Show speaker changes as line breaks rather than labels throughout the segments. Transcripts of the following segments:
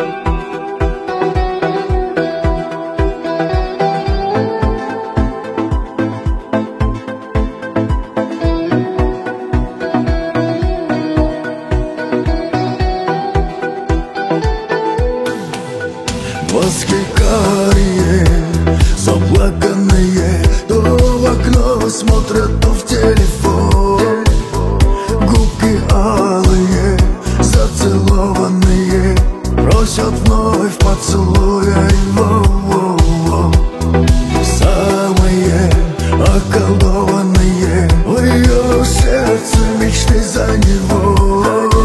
Глазки карие, заплаканные, то в окно смотрят, то в телефон. Губки алые, зацелованные, просят вновь поцелуя его. Самые околдованные, в ее сердце мечты за него.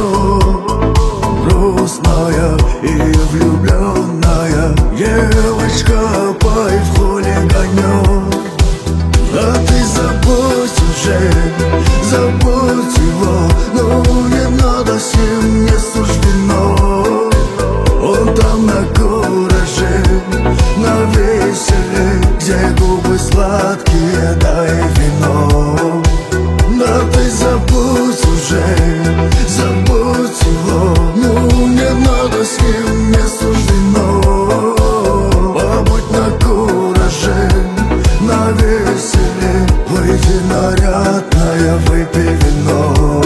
Грустная и влюбленная девочка, пой в хулиганёк. Да ты забудь уже, забудь его, ну не надо, с ним не суждено. Он там на кураже, на веселе, где губы сладкие, да и вино. Да ты забудь уже, забудь его, ну не надо, с ним не суждено. Побудь на кураже, на веселе, выйди нарядная, выпей вино.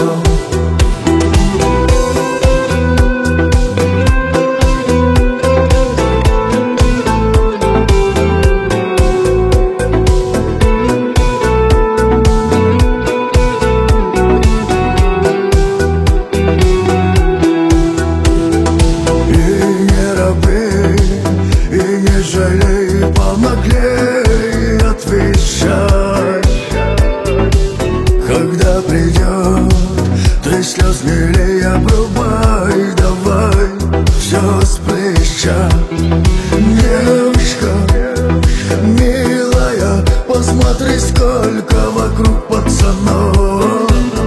Жалей, помоглей, отвечай. Когда придет, ты слез милей обрубай, давай все с плеча. Девочка, милая, посмотри, сколько вокруг пацанов.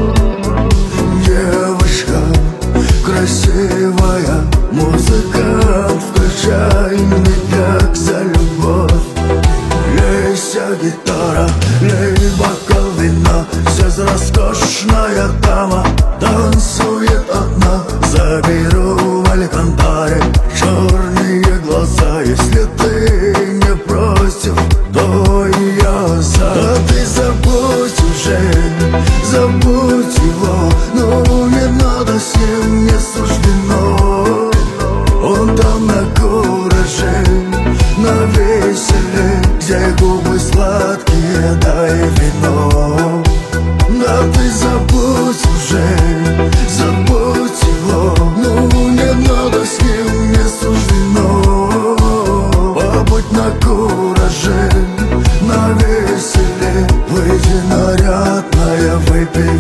Девочка красивая, музыкант, включай медляк за любовь. Лейся, гитара, лей бокал вина, здесь роскошная дама танцует одна. Заберу в Алькантаре черные глаза, если ты не против, то и я за. Да ты забудь уже, забудь его, ну не надо, с ним не суждено. Он там на кураже, на веселе, где губы сладкие, да и вино. Да ты забудь уже, забудь его, ну не надо, с ним не суждено. Побудь на кураже, на веселе, выйди нарядная, выпей